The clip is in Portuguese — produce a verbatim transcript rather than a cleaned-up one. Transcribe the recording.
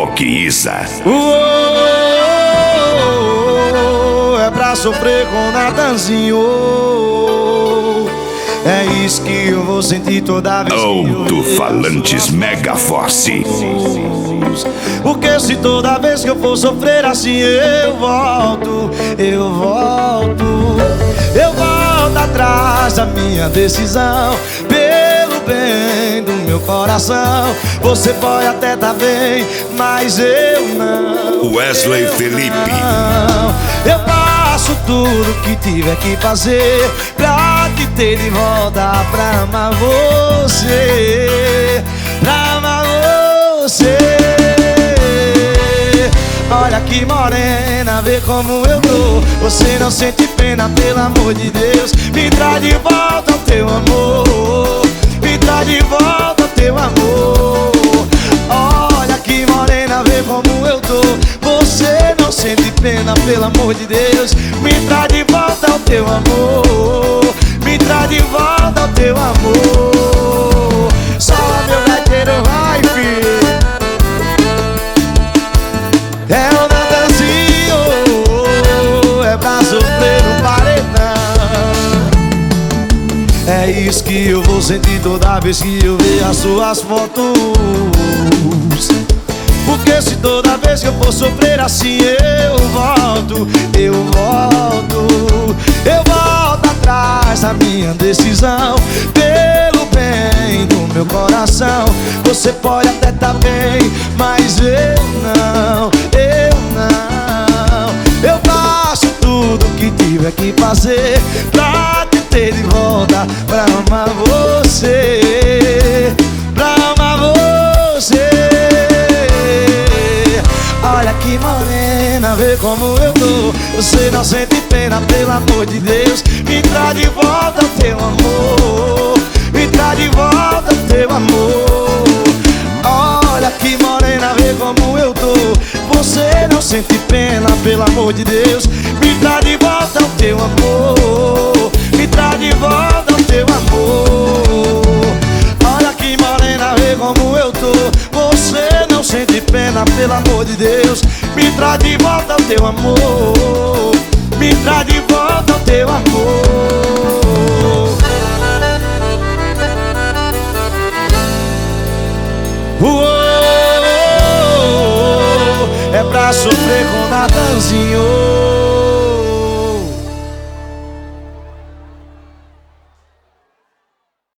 Rock Isa. Uou, é pra sofrer com Natanzinho. É isso que eu vou sentir toda vez que eu Alto-falantes Mega Force. Porque se toda vez que eu for sofrer assim eu volto, eu volto, eu volto atrás da minha decisão. Pelo bem do meu coração, você pode até tá bem, mas eu não. Wesley eu Felipe. Não. Eu faço tudo que tiver que fazer pra te ter de volta, pra amar você, pra amar você. Olha que morena, vê como eu tô. Você não sente pena, pelo amor de Deus. Me traz de volta o teu amor, me traz de volta o teu amor. Olha que morena, vê como eu tô. Você não sente pena, pelo amor de Deus. Me traz de volta o teu amor, me traz de volta o teu amor. Só meu gaiteiro vai, filho. É o Natanzinho, é pra sofrer no paredão. É isso que eu vou sentir toda vez que eu ver as suas fotos. Porque se toda vez que eu for sofrer assim eu volto, eu volto, eu volto atrás da minha decisão. Pelo bem do meu coração, você pode até tá bem, mas eu não, eu não. Eu faço tudo que tiver que fazer pra te ter de volta, pra amar você, pra amar você. Olha que morena, vê como eu tô. Você não sente pena, pelo amor de Deus. Me traz de volta o teu amor, me traz de volta o teu amor. Olha que morena, vê como eu tô. Você não sente pena, pelo amor de Deus. Me traz de volta o teu amor, me traz de volta o teu amor. Olha que morena, vê como eu tô. Você não sente pena, pelo amor de Deus. Me traz de volta o teu amor, me traz de volta o teu amor. Uou, é pra sofrer com Natanzinho.